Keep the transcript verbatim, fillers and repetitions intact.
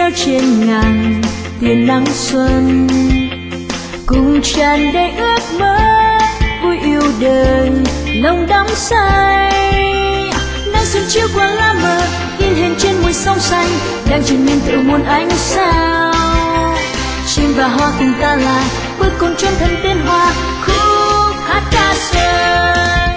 treo trên ngàn tia nắng xuân, cùng tràn đầy ước mơ vui yêu đời lòng đắm say. Nắng xuân chiếu qua lá mờ in hình trên môi sông xanh, đang trên miên tự muôn ánh sao. Chim và hoa cùng ta lại cuối cùng chôn thân tên hoa khúc hát ca xuân.